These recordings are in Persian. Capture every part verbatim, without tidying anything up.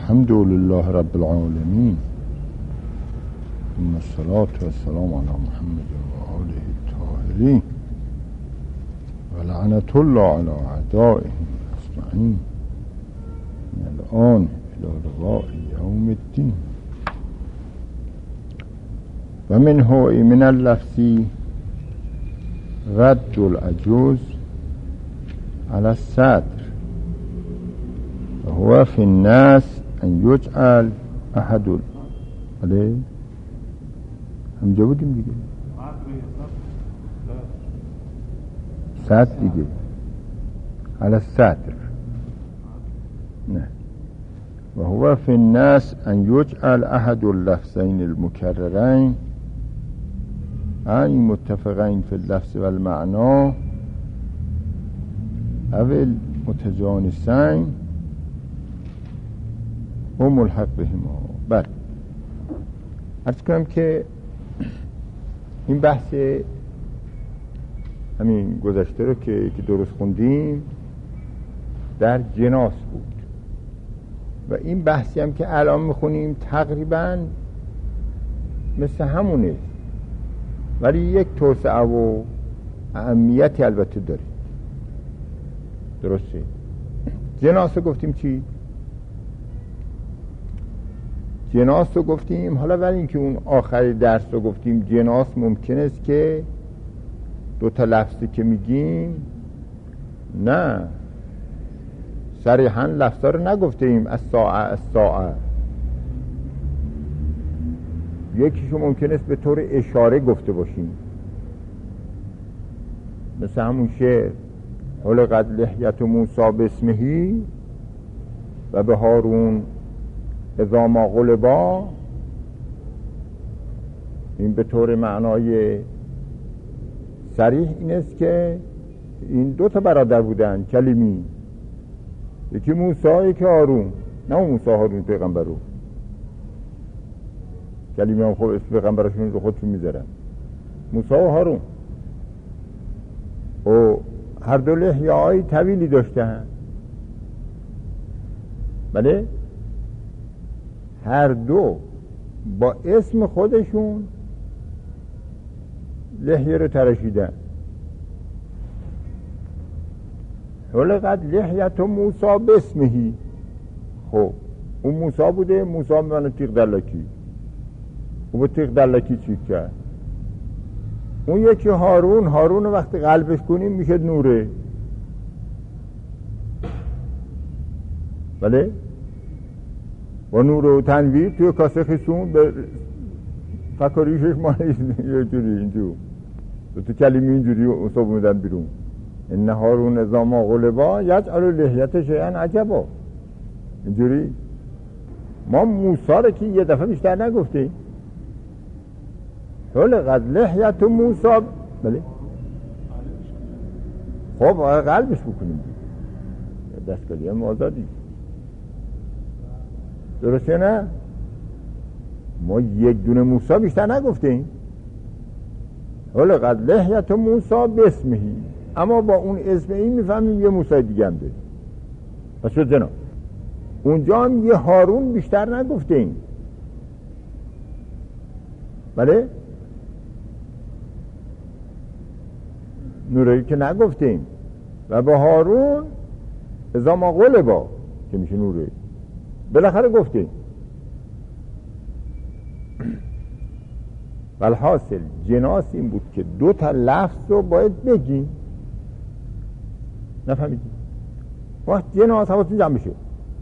الحمد لله رب العالمين ثم الصلاة والسلام على محمد وآله الطاهرين ولعنة الله على أعدائهم أجمعين من الآن إلى لقاء يوم الدين. ومنه من اللفظ رد العجوز على الصدر وهو في الناس أن يجعل أحد عليه هم جودیم دیگه صدر دیگه على الصدر نه وهو في الناس أن يجعل أحد اللفظين المكررين أي متفقين في اللفظ والمعنى أو المتجانسين و ملحق بهما. بله عرض کنم که این بحث همین گذشته رو که که درست خوندیم در جناس بود و این بحثی هم که الان میخونیم تقریبا مثل همونه ولی یک توسعه و اهمیتی البته داره. درسته؟ جناس رو گفتیم چی؟ جناس رو گفتیم. حالا ولی اینکه اون آخری درس رو گفتیم جناس ممکن است که دو تا لفظی که میگیم نه صریحاً لفظا رو نگفتیم از ساعه از ساعه یکیشو ممکن است به طور اشاره گفته باشیم مثل همون شعر حلقت لحیت موسی باسمهی و به هارون اذا ما غلبا. این به طور معنای صریح این است که این دو تا برادر بودن کلیمی، یکی موسی یکی هارون، نه اون موسی هارون پیغمبر رو کلیمی هم خب اسم پیغمبرشون رو خودشون میذارن موسی و هارون و هر دو لحیه های طویلی داشتن. بله هر دو با اسم خودشون لحیه رو تراشیدن. حلقت لحیت موسی باسمهی. خب اون موسی بوده، موسی میمانه تیغ دلاکی، او به تیغ دلاکی چی کرد. اون یکی هارون، هارون وقتی قلبش کنیم میشه نوره. بله با نور و تنویر توی کاسه خیسون به فکریشش مانیش یه جوری اینجور تو کلمه اینجوری اصاب میدن بیرون. این هارون اذا ما غلبا یجعل لحیت شیئا عجبا. اینجوری ما موسی رو که یه دفعه بیشتر نگفتیم حلقت لحیت موسی. بله خب قلبش بکنیم دستگالی هم آزادی. درسته نه؟ ما یک دونه موسی بیشتر نگفتیم. حلقت لحیت موسی باسمهی، اما با اون اسم این میفهمیم یه موسی دیگه هم داریم. پس شد جناب اونجا هم یه هارون بیشتر نگفتیم. بله نورایی که نگفتیم و با هارون اذا ما غلبا که میشه نورایی بالاخره گفتیم. والحاصل جناس این بود که دو تا لفظ رو باید بگیم. نفهمیدیم؟ وقت جناس حواستون جمع بشه.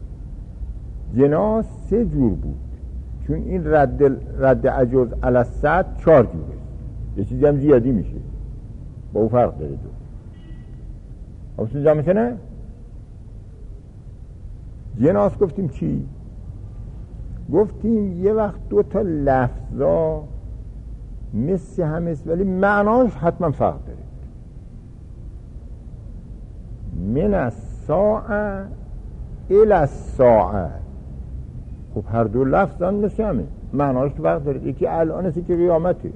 جناس سه جور بود چون این رد رد عجوز علی الصد چهار جوره، یه چیزی هم زیادی میشه با او فرق داره. دو حواستون جمع بشه. نه جناس گفتیم چی؟ گفتیم یه وقت دو تا لفظا مثل هم است ولی معناش حتما فرق داره. من الساعه الی الساعه. خب هر دو لفظا مثل همه معناش فرق داره. یکی الان است که قیامته.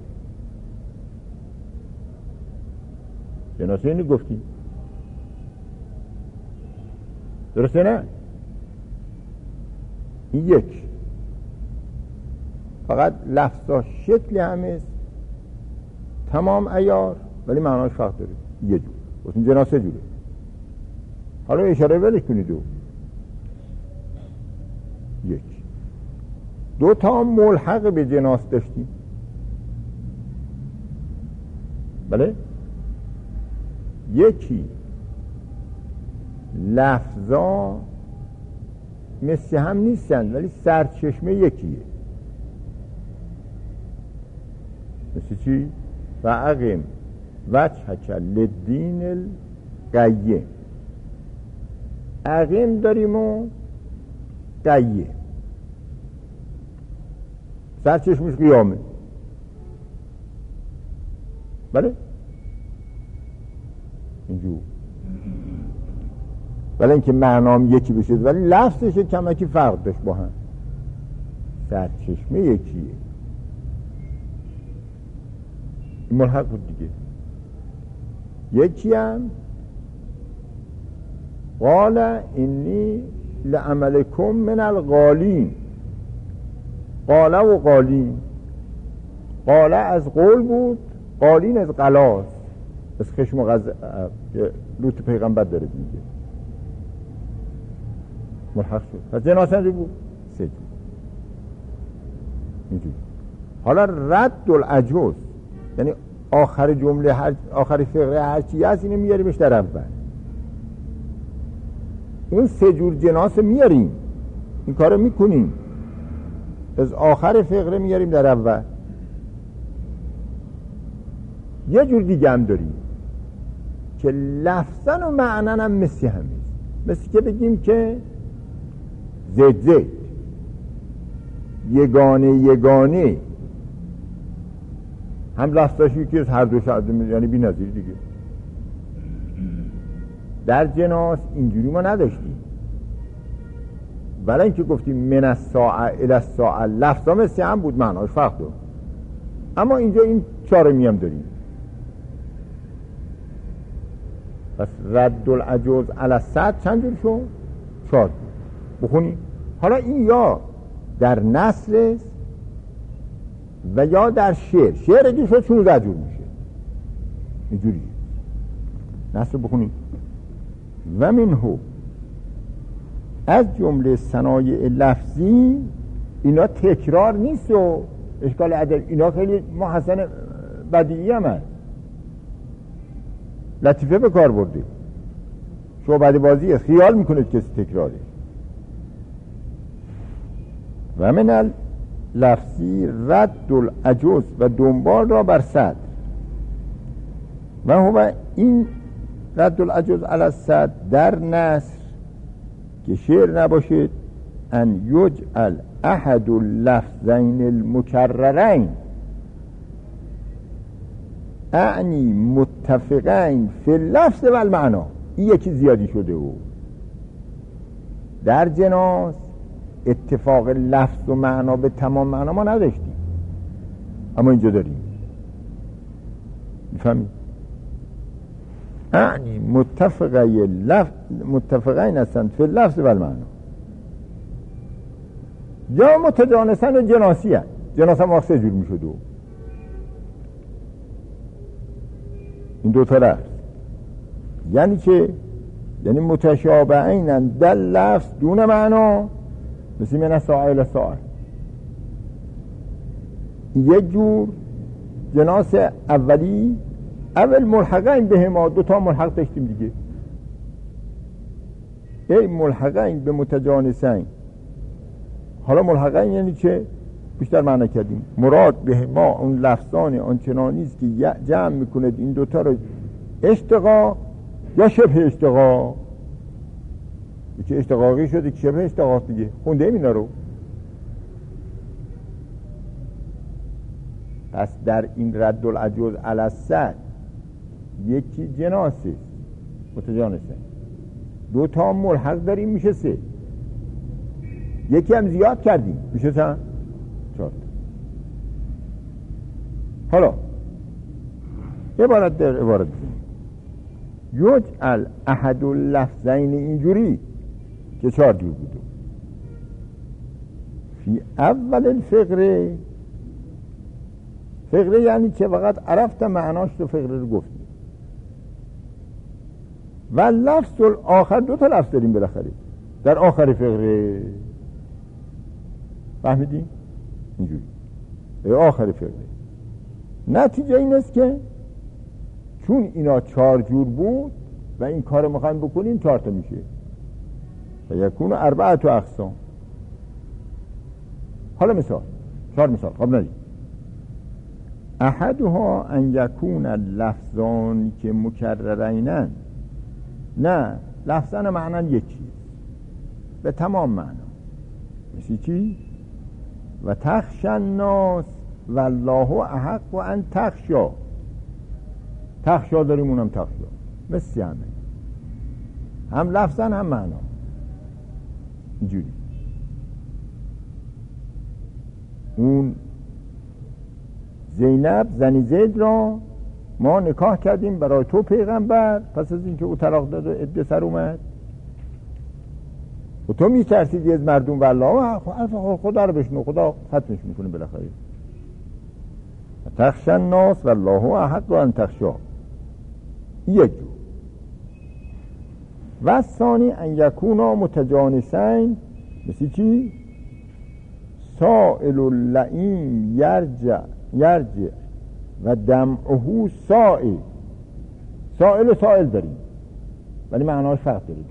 جناس اینی گفتیم. درسته نه؟ این یک. فقط لفظا شکل همه تمام عیار ولی معناش فرق داره. یه جور این جناس سه جوره. حالا اشاره ولش کنید. دو یک دو تا ملحق به جناس داشتیم. بله یکی لفظا مثل هم نیستن ولی سرچشمه یکیه. مثل چی؟ و اقیم وجهک للدین القیم. اقیم داریم و قیم سرچشمش قیامه. بله اینجور ولی اینکه معنام یکی بشه ولی لفظش کمکی فرق داشت با هم. سرچشمه یکیه. این ملحق بود دیگه. یکی هم قال اینی لعملکم من القالین. قال و قالین. قال از قول بود، قالین از قلاس، از خشم و غضب که لوط پیغمبر داره میگه. ملحق شد. پس جناسه بود سه جور اینجور. حالا رد العجوز یعنی آخر جمله هر آخر فقره هر چی هست اینو میاریمش در اول. اون سه جور جناس میاریم، این کارو میکنیم، از آخر فقره میاریم در اول. یه جور دیگه هم داریم که لفظن و معنن هم مثل همیست. مثل که بگیم که زید زید، یگانه یگانه، هم لفظاشی که از هر دو شده یعنی بی نظیر دیگه. در جناس اینجوری ما نداشتیم. ولی اینکه گفتیم من الساعه الی الساعه لفظا مثل هم بود، معناش فرق داشت. اما اینجا این چارمی هم داریم. پس رد العجوز علی الصد چند جور شد؟ چهار. بخونیم. حالا این یا در نثر است و یا در شعر. شعر اگه شد شونزده جور میشه. اینجوری نثر بخونیم. و منهو از جمله صنایع لفظی، اینا تکرار نیست و اشکال ادب، اینا خیلی محسن بدیعی هم هست، لطیفه به کار برده. شعبده بازی است، خیال میکنه کسی تکراره. و من لفظی رد العجوز و دنبال را بر صدر. و هو این رد العجوز علی الصدر در نثر که شعر نباشد، ان یجعل احد اللفظین المکررین اعنی متفقین فی اللفظ و المعنا. این یکی زیادی شده و در جناس اتفاق لفظ و معنا به تمام معنا ما نداشتیم، اما اینجا داریم. میفهمید؟ اعنی متفقی لفظ متفقین هستند فی اللفظ و المعنا. یا متجانسن و جناسی هست. جناس هم سه جور میشد و این دو تا لفظ یعنی که یعنی متشابهین در لفظ دون معنا، مثل من الساعه الی الساعه. یک جور جناس اولی اول ملحقین به ما، دو تا ملحق داشتیم دیگه. ای ملحقین به متجانسین. حالا ملحقین یعنی چه؟ بیشتر معنی کردیم. مراد به ما اون لفظان آنچنانی است که جمع میکنه این دوتا رو اشتقاق یا شبه اشتقاق. یکی اشتقاقی شده که شبه اشتقاق دیگه. خونده ایم اینا رو. پس در این رد العجوز علی الصدر یکی جناسه متجانسه، دو تا ملحق داریم میشه سه، یکی هم زیاد کردیم میشه چند؟ چهار. حالا عبارت در عبارت بزنیم. یجعل احد اللفظین اینجوری که چهار جور بوده. فی اول الفقره، فقره یعنی چه؟ وقت عرفت معناش تو فقره رو گفتی. و لفظ آخر، دو تا لفظ داریم بالاخره در آخر فقره، فهمیدی؟ اینجوری به آخر فقره. نتیجه این است که چون اینا چهار جور بود و این کار رو میخوایم بکنیم چهار تا میشه و یکون اربعه و اقسام. حالا مثال، چهار مثال قبل ندید. احدها ان یکون لفظان که مکررینن، نه لفظان معنی یکی به تمام معنا، مثل چی؟ و تخشى الناس والله احق ان تخشى. تخشى داریم اونم تخشى، مثل همه، هم لفظن هم معنا اینجوری. اون زینب زنی زید را ما نکاح کردیم برای تو پیغمبر، پس از اینکه او طلاق داد و عده سر اومد و تو میترسیدی از مردم، والله خدا رو بشنو، خدا ختمش میکنه بالاخره. تخشى الناس والله احق ان تخشى، یک جو. و ثانی ان یکونا متجانسین، مثل چی؟ سائل اللئیم یرجع یرجع و دمعه سائل. سائل و سائل داریم ولی معناش فرق داره.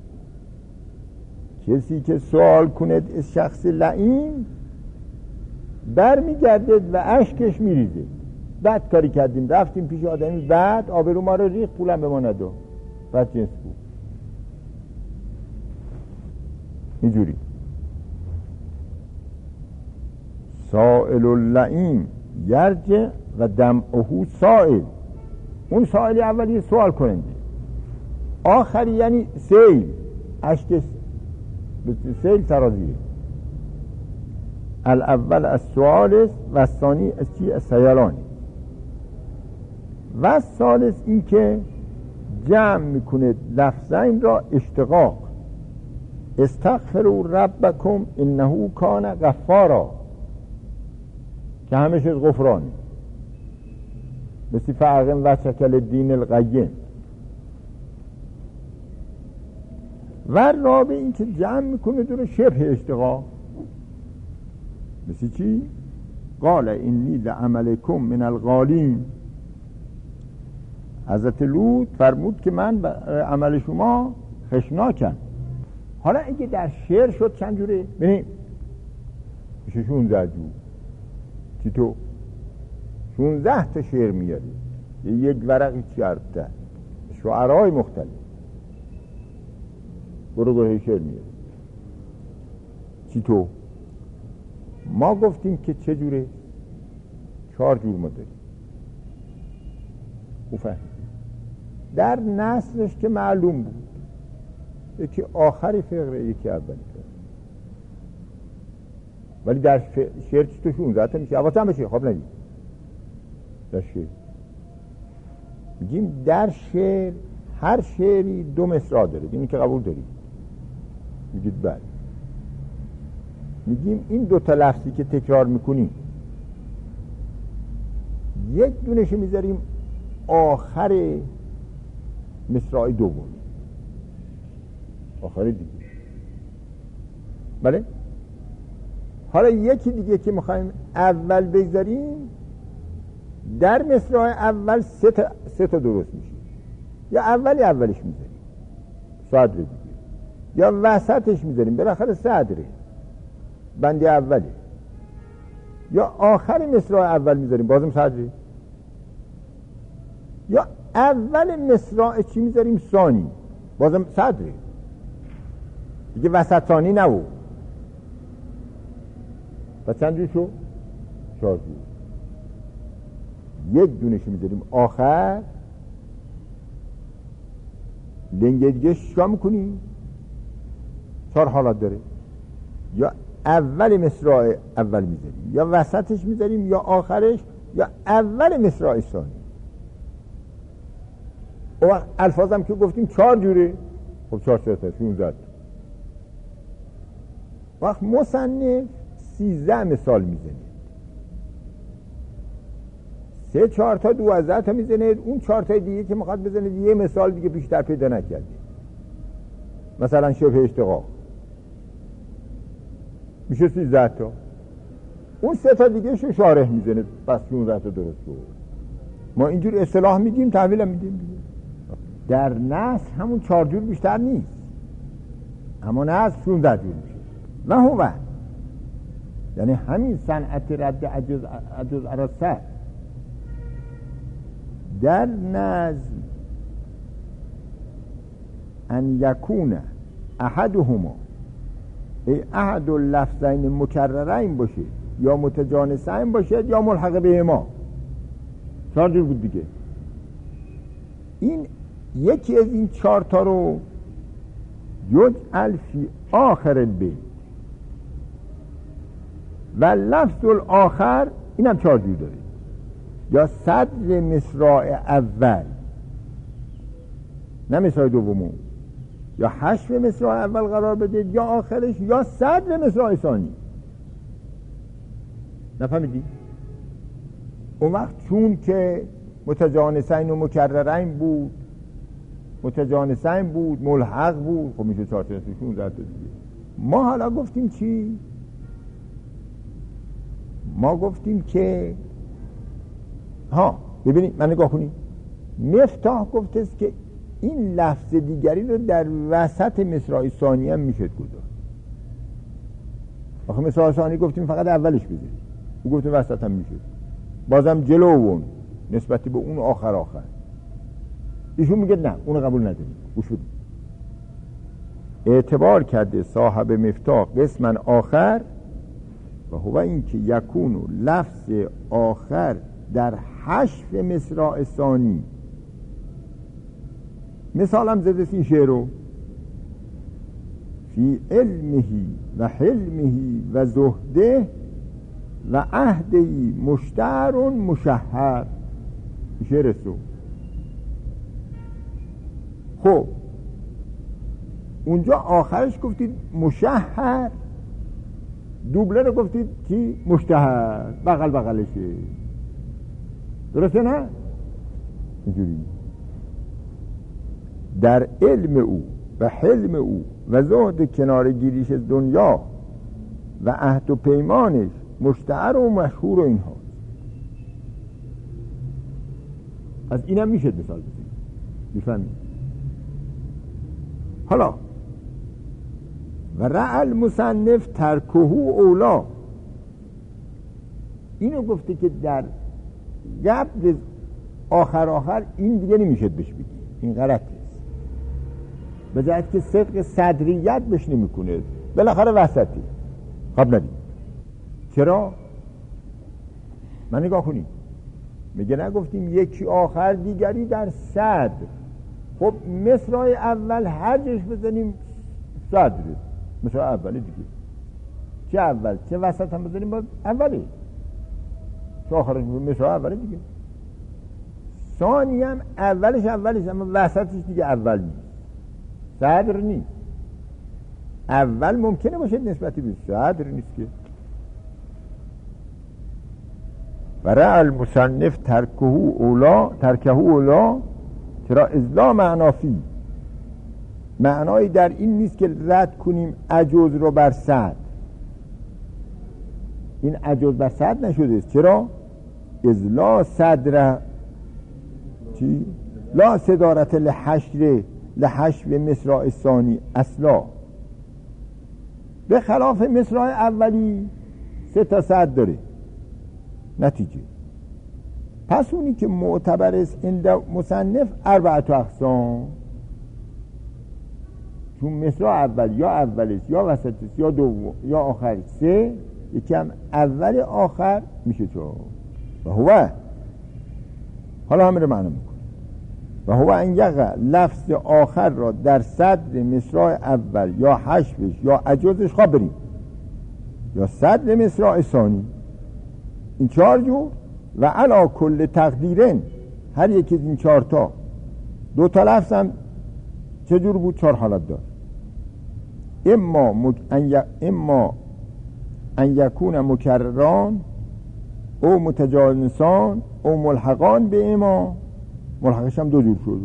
کسی که سوال کند از شخص لئیم بر میگردد و اشکش میریزه، بد کاری کردیم رفتیم پیش آدمی بعد آبرو ما رو ریخت، پولم به ما نداد، بد جنس بود. اینجوری سائل اللئیم یرجع و دمعه سائل. اون سائلی اولی سوال کننده، آخری یعنی سیل، اشک سیل ترازیه. الاول از سوال است و ثانی از چی؟ از سیلانی. و ثالث این که جمع میکنه لفظین را اشتقاق. استغفروا ربکم انه کان غفارا، که همش از غفرانی، مثل فرقن و شکل دین القیم. و رابع این که جمع میکنه دور شبه اشتقاق، مثل چی؟ قال اینی لعملکم من الغالین. حضرت لوط فرمود که من عمل شما خشناکم. حالا اگه در شعر شد چند جوره؟ ببین میشه شونزده جور. چی تو؟ شونزده تا شعر میاری، یک ورقی چرده شعرهای مختلف، برو گروه شعر میاری. چی تو؟ ما گفتیم که چه جوره؟ چهار جور ما داریم. بفهم در نصرش که معلوم بود، یکی آخری فقره یکی اولی فقره، ولی در شعر چی تو شونزده تا میشه؟ اول هم بشه خواب ندید. در شعر میگیم در شعر هر شعری دو مصرع داره، اینی که قبول دارید؟ میگید بله. میگیم این دو تا لفظی که تکرار میکنیم یک دونش میذاریم آخر مصرع دوم، آخر دیگه. بله. حالا یکی دیگه که میخوایم اول بذاریم در مصرع اول سه تا سه تا درست میشه، یا اولی اولش میذاریم صدر دیگه، یا وسطش میذاریم بالاخره صدره بندی اوله، یا آخر مصرع اول میذاریم بازم صدره، یا اول مصرع چی میذاریم؟ ثانی بازم صدره دیگه، وسط ثانی نبود. و چند جور شو؟ چهار جور. یک دونش میذاریم آخر، لنگه دیگه شکا میکنیم، چهار حالات داره، یا اول مصرع اول میذاریم، یا وسطش میذاریم، یا آخرش، یا اول مصرع ثانی. و الفاظم که گفتیم چهار جوره، خب چهار چهار تا شونزده. وقت مصنف سیزده مثال میزنه، سه چهار تا دوازده تا میزنه، اون چهار تا دیگه که میخواد بزنه یه مثال دیگه بیشتر پیدا نکرده، مثلا شبه اشتقاق میشه سیزده تا، اون سه تا دیگه شو شارح میزنه، پس شانزده تا درست بود. ما اینجور اصطلاح میگیم، تحویل هم میدیم دیگه. در نص همون چهار جور بیشتر نیست، اما نص شانزده جور میشه. و هو یعنی همین صنعت رد عجز عجز عرصه در نظم ان یکون احدهما ای احد اللفظین مکررین باشه یا متجانسین باشه یا ملحق بهما، چهار جور بود دیگه. این یکی از این چهار تا رو یجعل فی آخر البیت و لفظ الاخر اینم چهار جور داره، یا صدر مصرع اول نه مصرع دومو، یا حشو مصرع اول قرار بده یا آخرش، یا صدر مصرع ثانی. نفهمیدی؟ اون وقت چون که متجانسین و مکررین بود، متجانسین بود، ملحق بود، خب میشه چهار تا شونزده تا دیگه. ما حالا گفتیم چی؟ ما گفتیم که ها ببینید، من نگاه کنید، مفتاح گفته است که این لفظ دیگری رو در وسط مصرع ثانی هم میشه گذاشت. آخه مصرع ثانی گفتیم فقط اولش بذارید، او گفتیم وسط هم میشه، بازم جلو اون نسبتی به اون آخر آخر. ایشون میگه نه، اون قبول نداریم. گوش بدید، اعتبار کرده صاحب مفتاح قسمن آخر و هو این که یکونو لفظ آخر در حشو مصرع ثانی. مثالم زده این شعر رو فی علمهی و حلمهی و زهده و عهدهی مشتعر مشهر. شعر سو خب اونجا آخرش گفتید مشهر، دوبله رو گفتید کی؟ مشتهر، بغل بغلشه، درسته نه؟ اینجوری در علم او و حلم او و زهد کنار گیریش از دنیا و عهد و پیمانش مشتهر و مشهور و اینها. از اینم میشه مثال بزنید، میفهمید؟ حالا و رعل مصنف ترکهو اولا، اینو گفته که در قبل آخر آخر این دیگه نمیشه بهش بگی، این غلطه، به جهت که صدق صدریت بهش نمیکنه، بالاخره وسطی. خب ندید چرا؟ من نگاه کنید، میگه نگفتیم یکی آخر دیگری در صدر. خب مصرع اول هر جش بزنیم صدره، مصرع اولی دیگه، چه اول چه وسط هم بزنیم باز اولی، چه آخرش مصرع اولی دیگه. ثانی هم اولش اولش اما وسطش دیگه اول نیست، صدر نیست. اول ممکنه باشه نسبتی به صدر نیست که. برای المصنف ترکه اولا ترکه اولا، چرا ازلا معنافی، معنایی در این نیست که رد کنیم عجز رو بر صد. این عجز بر صد نشده است. چرا؟ ازلا صدر چی؟ لا صدارت لحشر لحشو مصرع ثانی اصلا، به خلاف مصرع اولی سه تا صد داره. نتیجه پس اونی که معتبر است عند مصنف اربعه اقسام، چون مصرع اول یا اولش یا وسطش یا دوم یا آخر سه، یکی هم اول آخر میشه چهار. و هو حالا همه رو معنا میکنه و هو ان یقع لفظ آخر را در صدر مصرع اول یا حشوش یا عجزش خبریم یا صدر مصرع ثانی. این چهار جور و علا کل تقدیرن، هر یکی از این چهار تا دو تا لفظ هم چجور بود؟ چهار حالت دار. اما مج... ان ی... اما ان یکون مکرران او متجانسان او ملحقان به اما. ملحقش هم دو جور شد.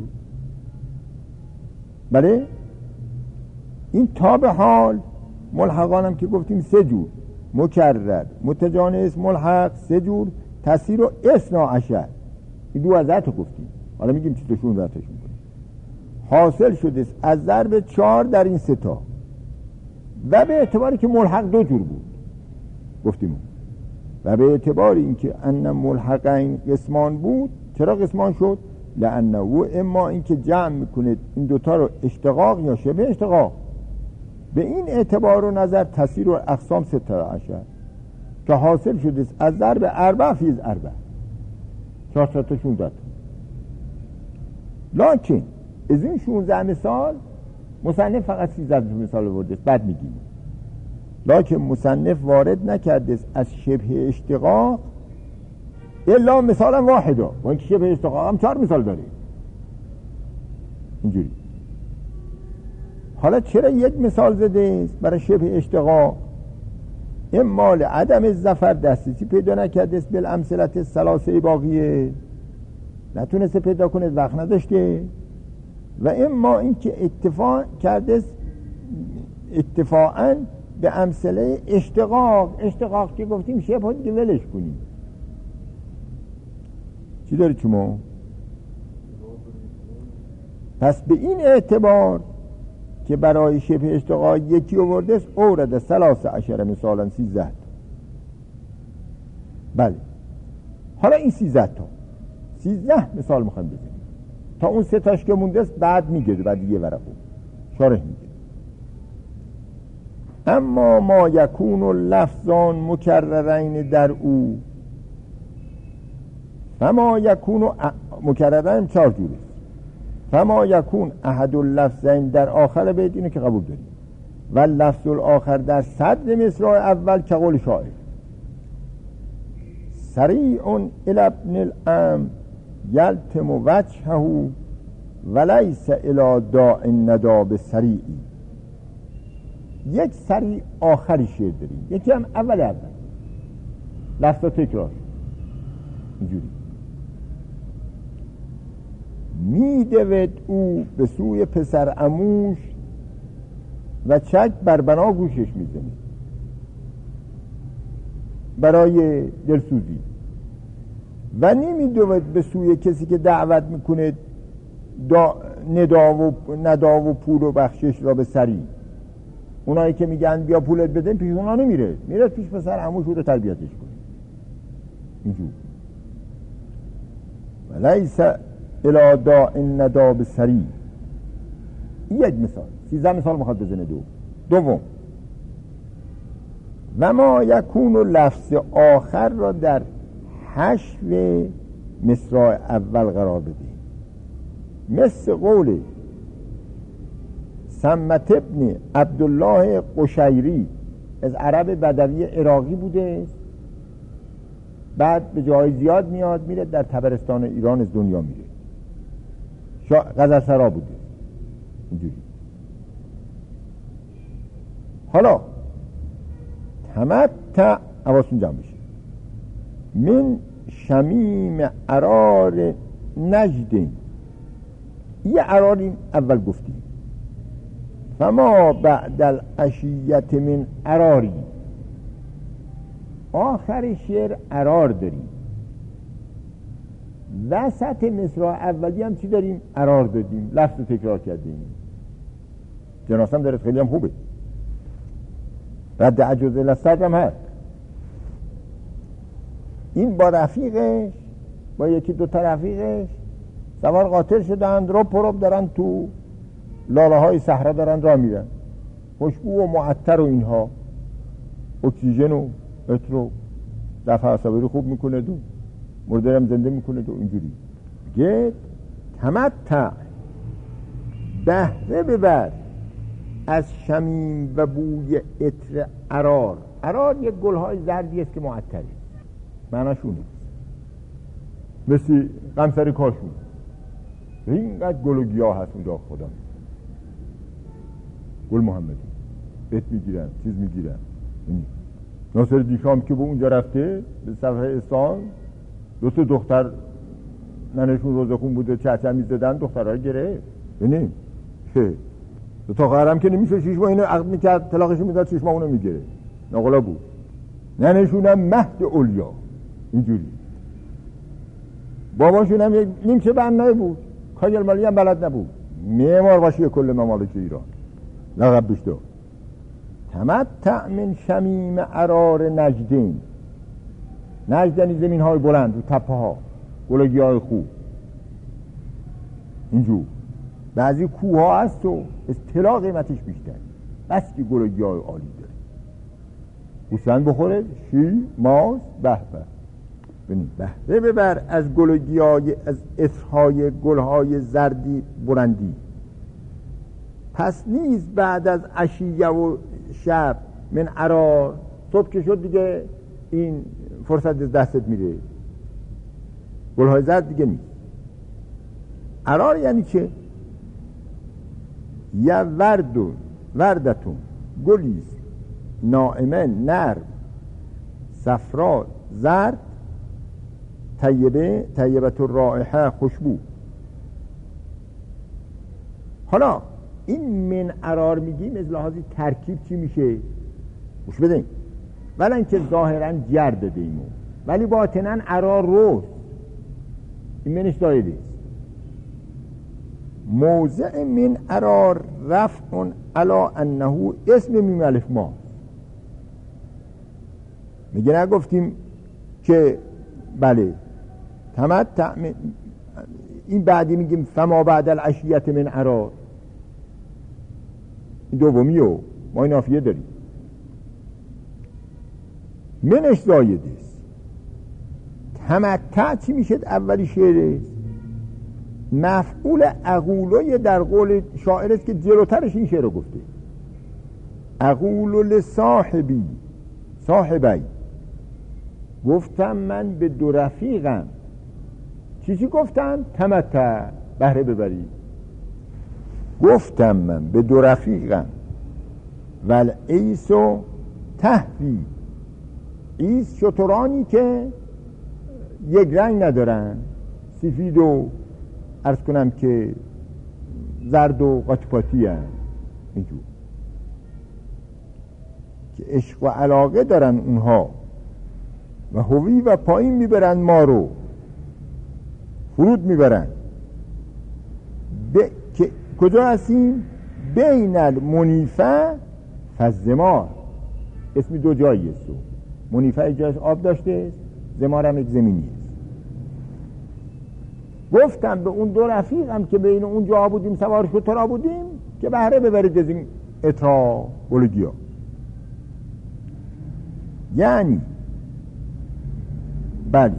بله این تا به حال ملحقان هم که گفتیم سه جور، مکرر، متجانس، ملحق، سه جور. تسیر و اثنا عشر، این دو وضعیت رو گفتیم، حالا میگیم چی توشون وضعیتش میکنیم. حاصل شده از ضرب چهار در این سه تا، و به اعتباری که ملحق دو جور بود گفتیم، و به اعتباری اینکه ان ملحقین قسمان بود. چرا قسمان شد؟ لانه و اما اینکه جمع میکنه این دوتا رو اشتقاق یا شبه اشتقاق. به این اعتبار و نظر تسیر و اقسام ستاره عشر که حاصل شده از ضرب اربع فیز اربع، چهار تا شونزده. لکن از این شونزده مثال مصنف فقط سیزده مثال ورده، بعد میگیم لکن مصنف وارد نکرده از شبه اشتقاق الا مثالا واحده، و اینکه شبه اشتقاق هم چهار مثال داره اینجوری. حالا چرا یک مثال زده است برای شبه اشتقاق؟ اما لعدم الظفر دسترسی پیدا نکرده است بالامثله الثلاثه باقیه، نتونسته پیدا کنه، وقت نداشته. و اما اینکه اکتفا کرده است اکتفاءً به امثله اشتقاق. اشتقاق که گفتیم شبه دیگه ولش کنیم. چی داری شما؟ پس به این اعتبار که برای شبه اشتقاق یکی آورده است اورد ثلاث عشر مثالا سیزده. بله حالا این سیزده تا سیزده مثال میخوایم بزنیم تا اون سه تاش که مونده است بعد میگه، بعد یه ورقو شارح میگه. اما ما یکون لفظان مکررین در او، فما یکون مکررین چهار جوره، فما یکون احد اللفظین در آخر بیت، اینو که قبول داریم، و لفظ الاخر در صدر مصرع اول که قول شاعر سریع الی ابن الام یلتم وجهه ولیس الی داء الندى بسریعی. یک سریع آخری شعر داریم، یکی هم اول اول لفظ تکرار اینجوری میدود او به سوی پسر عموش و چک بر بنا گوشش میزنه برای دلسوزی، و نمیدود به سوی کسی که دعوت میکنه دا ندا و ندا و پول و بخشش را به سری. اونایی که میگن بیا پولت بده پیش اونا نمیره، میره پیش پسر عموش رو تربیتش کنه اینجور. ولیس الی داء الندى بسری. یک مثال، سیزده مثال میخواد بزنه. دو دوم و ما یکون لفظ آخر را در حشو مصرع اول قرار بده، مثل قول سمت ابن عبدالله قشیری از عرب بدوی عراقی بوده، بعد به جای زیاد میاد میره در تبرستان ایران از دنیا میره، غزلسرا بوده اینجوری. حالا تمتع حواستون جمع بشه من شمیم عرار نجدین. یه عراری اول گفتیم، فما بعد العشیت من عراری. آخر شعر عرار داریم، وسط مصرع اولی هم چی داریم؟ عرار دادیم، لفظ تکرار کردیم. جناسم داره خیلی هم خوبه، رد عجوز لستر هم هست. این با رفیقش، با یکی دو تا رفیقش سوار قاطر شدند، رو پروب دارن تو لاله های صحرا دارن راه میرن، خوشبو و معطر و اینها، اکسیژن و اترو دفع عصبی رو خوب میکنه دو مرده هم زنده میکنه دو اینجوری. گه تمتع بهره ببر از شمیم و بوی عطر عرار. عرار یک گلهای زردی است که معطره، معناشونه مثل قمسر کاشون، اینقدر گل و گیاه هست اونجا خدا، گل محمدی بهت میگیرن چیز میگیرن. ناصرالدین شام که به اونجا رفته به سفر اصفهان، دو تا دختر ننشون روزخون بوده چهچه میزدن، دخترها رو گرفت. ببینیم دو تا خواهرم که نمیشه شیش ماه اینو عقد میکرد طلاقشون میداد، شیش ماه اونو میگیره. ناقلا بود. ننشونم مهد اولیا اینجوری. باباشونم یک نیمچه بنای بود، کاجل مالی هم بلد نبود، معمار باشی کل ممالک ایران لقب بهش داد. تمتع من شمیم عرار نجدین. نجد یعنی زمین های بلند و تپه ها، گلگی های خوب. اینجور بعضی کوه ها هست و اطلاع قیمتش بیشتر، بس که گلگی های عالی داره. گوسفند بخوره، شیر، ماز، به به. ببین بهره ببر از گلگی های، از عطرهای گل های زردی برندی. پس نیز بعد از عشیه و شب من عرار، صبح که شد دیگه این فرصت دستت میره، گلهای زرد دیگه نیست. عرار یعنی چه؟ یه وردون وردتون گلیست ناعمه نرم صفرا زرد طیبه طیبت الرائحه خوشبو. حالا این من عرار میگیم از لحاظ ترکیب چی میشه؟ گوش بدین. ولی اینکه ظاهرا جرد دیمو ولی باطنا عرار روز، این منش دایده است. موضع من عرار رفع علا انه اسم میم الف ما. میگه نگفتیم که بله تمتع من... این بعدی میگیم فما بعد العشیت من عرار، این دومیو ما این نافیه داریم. منش زایده است. تمتع چی میشه؟ اولی شعر است مفعول اقولوی در قول شاعر است که جلوترش این شعر رو گفته. اقولو لصاحبی صاحبی، گفتم من به دو رفیقم. چی چی گفتم؟ تمتع، بهره ببری. گفتم من به دو رفیقم ول ایسو تهوی. ایس شترانی که یک رنگ ندارن، سفید و عرض کنم که زرد و قاطپاتی هن، اینجور که عشق و علاقه دارن اونها و هوی و پایین میبرن ما رو، فرود میبرن. ب... که کجا هستیم؟ بین المنیفه فالزمار. اسمی دو جایی است. منیفه جایش آب داشته، زمار هم یک زمینی است. گفتم به اون دو رفیقم که بین اون جا بودیم سوار شترا بودیم که بهره ببرید از این اطرا گلگیا. یعنی بله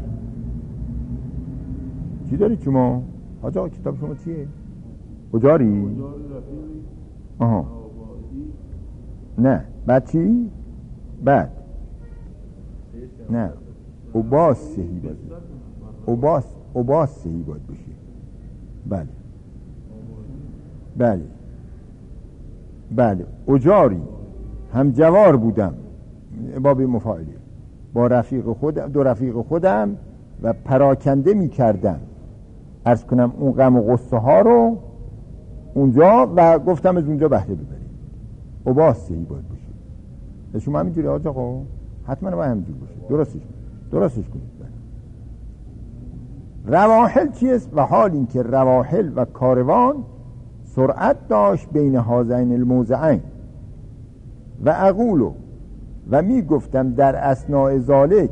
چی داری شما؟ حاج آقا کتاب شما چیه؟ کجاری؟ آها نه بعد چی؟ بعد نه اوباس سهی باید اوباس اوباس سهی باید بشه. بله بله بله اجاری هم جوار بودم باب مفاعله با رفیق خودم، دو رفیق خودم و پراکنده می کردم عرض کنم اون غم و غصه ها رو اونجا و گفتم از اونجا بهره ببریم. اوباس سهی باید بشه. شما همینجوری آج آقا حتما باید همینجور باشه. درستش درستش کنید. رواحل چیست؟ و حال این که رواحل و کاروان سرعت داشت بین هذین الموضعین و اقولو و می گفتم در اثناء ذالک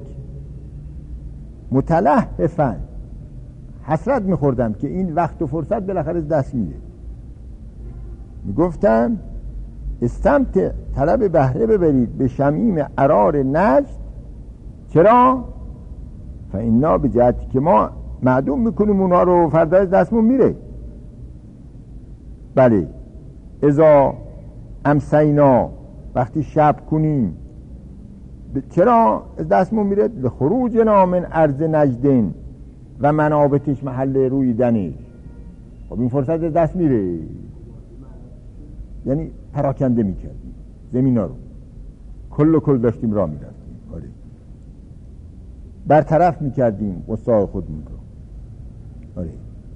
متلهفن، حسرت می خوردم که این وقت و فرصت بالاخره دست میده. می گفتم استمتع، طلب بهره ببرید به شمیم عرار نجد. چرا؟ فانا به جهتی که ما معدوم میکنیم اونها رو، فردا از دستمون میره. بله اذا امسینا، وقتی شب کنیم چرا از دستمون میره؟ لخروجنا من ارض نجدین و منابتش محل رویدنش. خب این فرصت از دست میره، یعنی پراکنده میکردیم زمین ها رو، کل و کل داشتیم راه میرفتیم. آره. برطرف میکردیم قصه خودمون رو. آره.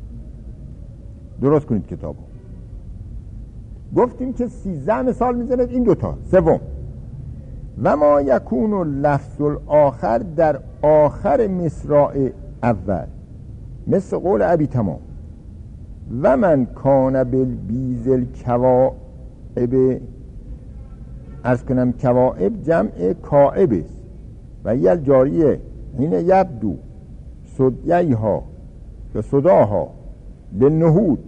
درست کنید کتابو. گفتیم که سیزده مثال میزند این دوتا. سوم، و ما یکون لفظ الاخر در آخر مصرع اول مثل قول ابی تمام و من کان بالبیز الکواعب، عرض کنم کواعب جمع کاعب است و یل جاریه این یبدو صدیها و صداها للنهود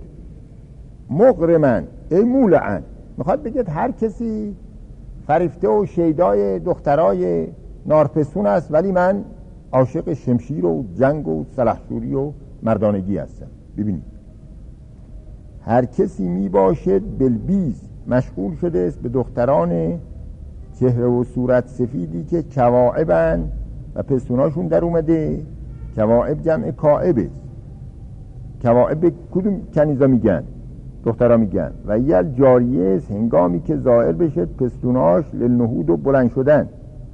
مغرمن ای مولعن. میخواد بگید هر کسی فریفته و شیدای دخترای نارپسون است، ولی من عاشق شمشیر و جنگ و سلحشوری و مردانگی هستم. ببینید هر کسی می باشد بلبیز مشغول شده است به دختران چهره و صورت سفیدی که کواعبن و پستوناشون در اومده. کواعب جمع کاعب است. کواعب کدوم کنیزا میگن؟ دخترها میگن. و یل جاریه است هنگامی که ظاهر بشه پستوناش للنهود و بلند شدن.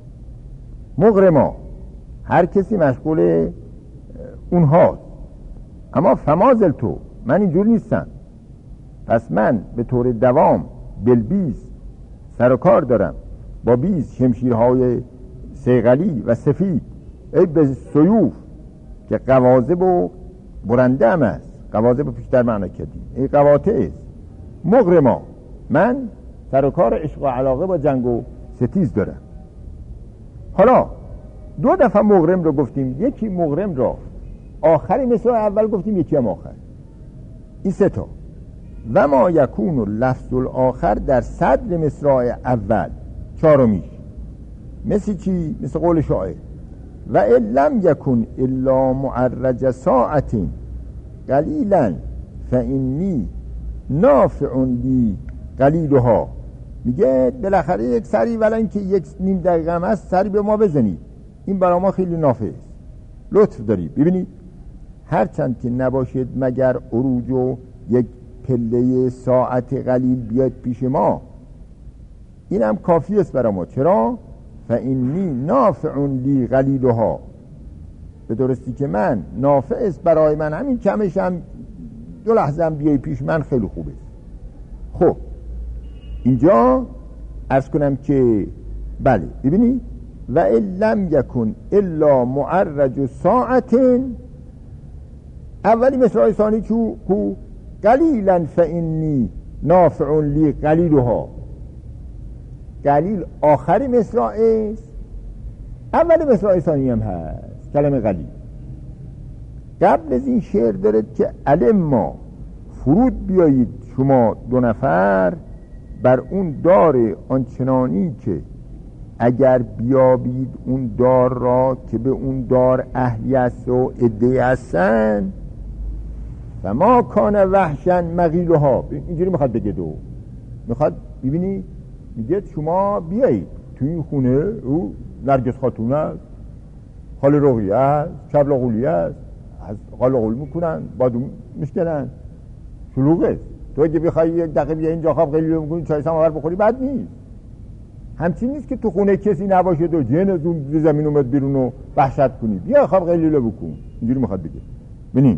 مغرما هر کسی مشغول اونهاست. اما فمازل تو من اینجور نیستم، پس من به طور دوام بلبیز سر و کار دارم با بیز شمشیرهای صیقلی و سفید ای به سیوف که قواضب و برنده هم است. قواضب پیشتر معنا کردیم، ای قواطع است. مغرما من سر و کار عشق و علاقه با جنگ و ستیز دارم. حالا دو دفعه مغرم رو گفتیم، یکی مغرم رو آخری مثل اول گفتیم، یکی هم آخر. این سه تا. و ما یکون لفظ الاخر در صدر مصرع اول چهارمیش مثل چی؟ مثل قول شاعر و ان لم یکن الا معرج ساعت قلیلا فانی نافع لی قلیلها. میگه بالاخره یک سری ولی اینکه یک نیم دقیقه هم هست سری به ما بزنید، این برای ما خیلی نافع است، لطف دارید. ببینید هرچند که نباشد مگر عروج و یک پله ساعت قلیل بیاد پیش ما، این هم کافی است برای ما. چرا؟ فانی نافع لی قلیلها، به درستی که من نافع است برای من، همین کمش هم دو لحظه هم بیای پیش من خیلی خوبه. خب اینجا عرض کنم که بله ببینی و ان لم یکن الا معرج ساعت، اولی مصرع ثانی چو کو قلیلا فانی نافع لی قلیلها. قلیل آخری مصرع است، اولی مصرع ثانی هم هست کلمه قلیل. قبل از این شعر دارد که علم ما فرود بیایید شما دو نفر بر اون دار آنچنانی که اگر بیابید اون دار را که به اون دار اهلی است و عده‌ای هستن و ما کان وحشن مغیلها. اینجوری میخواد بگه. دو میخواد ببینی میگه شما بیایید تو این خونه، او نرگس خاتون است، خال رقیه است، شبلا قولیه است، از قال قول میکنن بادو میشکنن، شلوغه. تو اگه بخوای یک دقیقه بیا اینجا خواب قلیل میکنی چای سماور بخوری بد نیست. همچین نیست که تو خونه کسی نباشه و جن از اون زمین اومد بیرون و وحشت کنی. بیا خواب قلیل بکن. اینجوری میخواد بگه. ببینید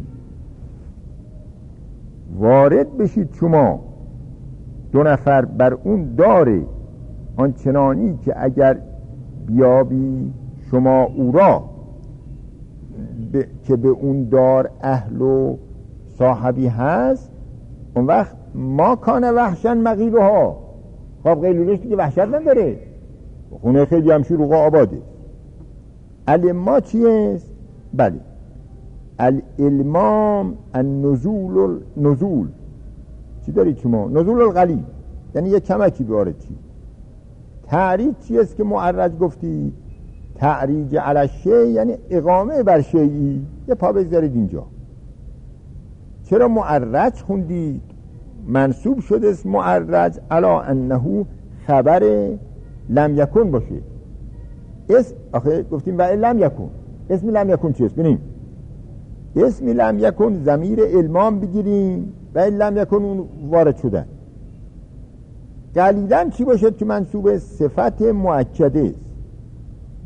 وارد بشید شما دو نفر بر اون داره آنچنانی که اگر بیابی شما او را ب... که به اون دار اهل و صاحبی هست، اون وقت ما کان وحشن مغیلها. خواب قیلولش دیگه وحشت نداره، خونه خیلی هم شروع آباده. علما چیست؟ بله الالمام النزول نزول. چی دارید شما؟ نزول القلیل یعنی یک کمکی بیارد. چی؟ تعریج چیست که معرج گفتی؟ تعریج علی شیء یعنی اقامه بر شیئی. یه پا بذارید اینجا. چرا معرج خوندید؟ منصوب شده است معرج علا انه خبر لم یکن باشه. اسم آخه گفتیم و لم یکن. اسم لم یکن چیست؟ ببینیم اسم لم یکن ضمیر المام بگیریم و لم یکن اون وارد شدن. قلیلا چی باشد که منصوب صفت مؤکده است.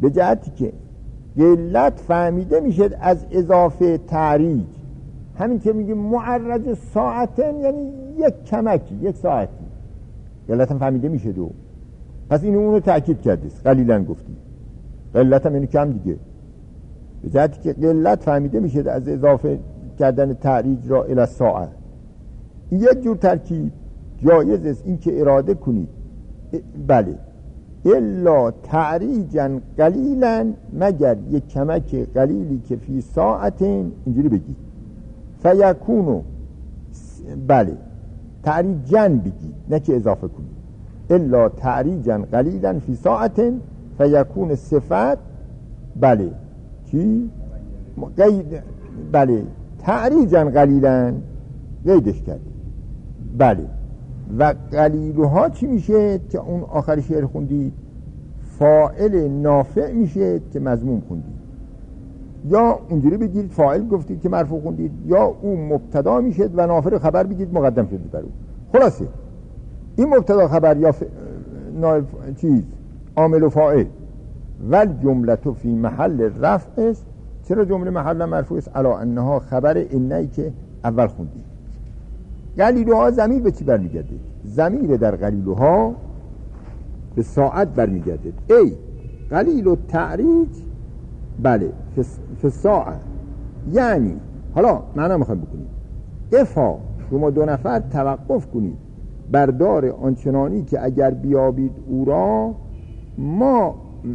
به جهتی که قلت فهمیده میشه از اضافه تعریج. همین که میگه معرج ساعتن یعنی یک کمکی، یک ساعتی، قلت هم فهمیده میشه دو. پس اینو اونو تأکید کردیست، قلیلن گفتی، قلت هم یعنی کم دیگه. به جهتی که قلت فهمیده میشه از اضافه کردن تعریج را الی ساعت. یک جور ترکیب جایز است این که اراده کنید بله الا تعریجا قلیلا، مگر یک کمک قلیلی که فی ساعتین، اینجوری بگید فیکونو، بله تعریجا بگید نه که اضافه کنید، الا تعریجا قلیلا فی ساعتین فیکون صفت، بله چی؟ قید، بله تعریجا قلیلا قیدش کرد، بله. و قلیلها چی میشه که اون آخر شعر خوندید؟ فاعل نافع میشه که مضموم خوندید، یا اونجوری بگید فاعل گفتید که مرفوع خوندید، یا اون مبتدا میشه و نافع خبر بگید مقدم شد بر اون. خلاصه این مبتدا خبر یا ف... نایب چیز عامل و فاعل ول جملتو فی محل رفع است. چرا جمله محل مرفوع است؟ علا انها خبر اینایی که اول خوندید. قلیلها ضمیر به چی برمیگرده؟ ضمیر در قلیلها به ساعت برمیگرده. ای قلیل و تعریج، بله فی ساعت، یعنی حالا معنا میخوایم بکنیم افا شما دو نفر توقف کنید بردار آنچنانی که اگر بیابید او را ما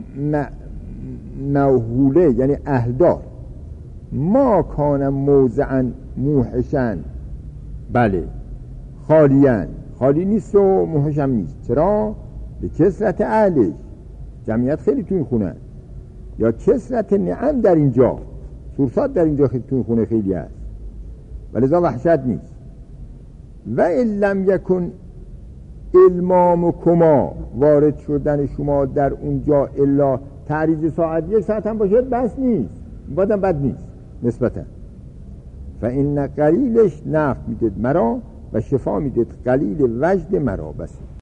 موهوله یعنی اهلدار، ما کان موضعا موحشن، بله خالیان، خالی نیست و موحشم نیست. چرا؟ به کسرت اهلش، جمعیت خیلی تو این خونه، یا کسرت نعم در اینجا، فرصت در اینجا خیلی تو این خونه خیلی هست ولذا وحشت نیست. و ان لم یکن المامکما، وارد شدن شما در اونجا الا تعریج ساعت، یک ساعت هم باشد بس نیست، بازم بد نیست نسبتا. فإن قلیلش نفع میدید مرا و شفا میدید قلیل وجد مرا. بس